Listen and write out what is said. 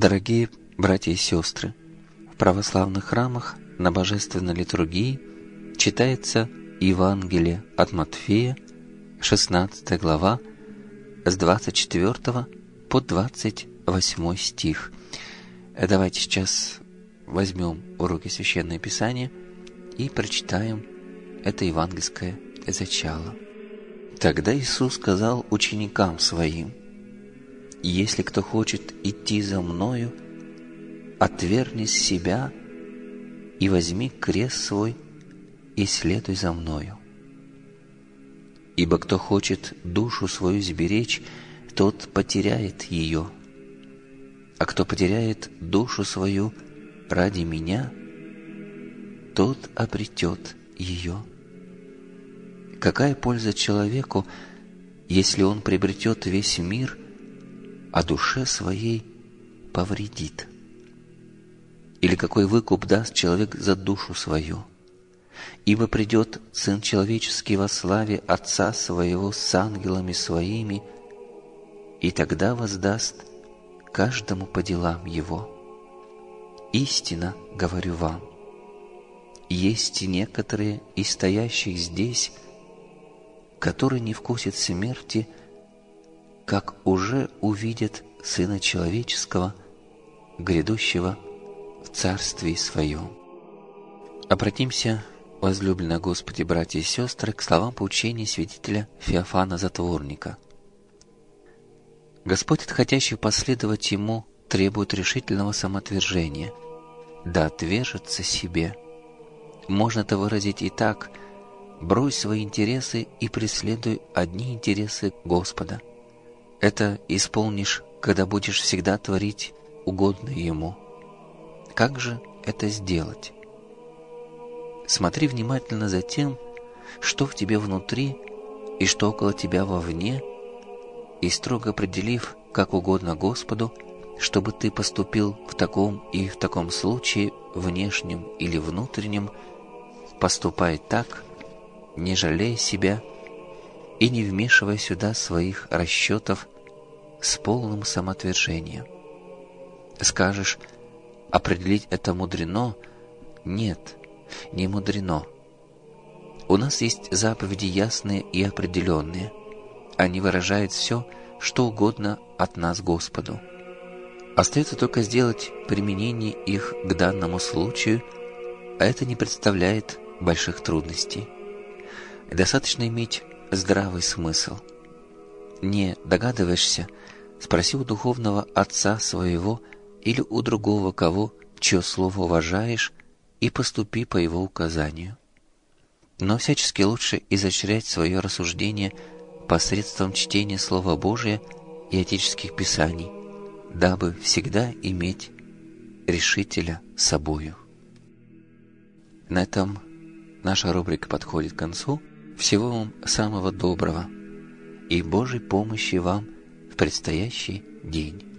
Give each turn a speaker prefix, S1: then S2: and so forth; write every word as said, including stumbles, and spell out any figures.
S1: Дорогие братья и сестры, в православных храмах на божественной литургии читается Евангелие от Матфея, шестнадцатая глава, с двадцать четвёртого по двадцать восьмой стих. Давайте сейчас возьмем в руки Священное Писание и прочитаем это евангельское зачало. Тогда Иисус сказал ученикам Своим: «Если кто хочет идти за Мною, отвергни себя и возьми крест свой и следуй за Мною. Ибо кто хочет душу свою сберечь, тот потеряет ее, а кто потеряет душу свою ради Меня, тот обретет ее. Какая польза человеку, если он приобретет весь мир, а душе своей повредит? Или какой выкуп даст человек за душу свою? Ибо придет Сын Человеческий во славе Отца Своего с ангелами Своими, и тогда воздаст каждому по делам его. Истинно говорю вам, есть некоторые из стоящих здесь, которые не вкусят смерти, как уже увидят Сына Человеческого, грядущего в Царствии Своем». Обратимся, возлюбленные Господи, братья и сестры, к словам поучения святителя Феофана Затворника. Господь от хотящих последовать Ему требует решительного самоотвержения, да отвержется себе. Можно это выразить и так: брось свои интересы и преследуй одни интересы Господа. Это исполнишь, когда будешь всегда творить угодное Ему. Как же это сделать? Смотри внимательно за тем, что в тебе внутри и что около тебя вовне, и строго определив, как угодно Господу, чтобы ты поступил в таком и в таком случае, внешнем или внутреннем, поступай так, не жалея себя и не вмешивая сюда своих расчетов, с полным самоотвержением. Скажешь: определить это мудрено? Нет, не мудрено. У нас есть заповеди ясные и определенные. Они выражают все, что угодно от нас Господу. Остается только сделать применение их к данному случаю, а это не представляет больших трудностей. Достаточно иметь здравый смысл. Не догадываешься? Спроси у духовного отца своего или у другого, кого, чье слово уважаешь, и поступи по его указанию. Но всячески лучше изощрять свое рассуждение посредством чтения Слова Божия и отеческих писаний, дабы всегда иметь решителя собою. На этом наша рубрика подходит к концу. Всего вам самого доброго и Божьей помощи вам в предстоящий день.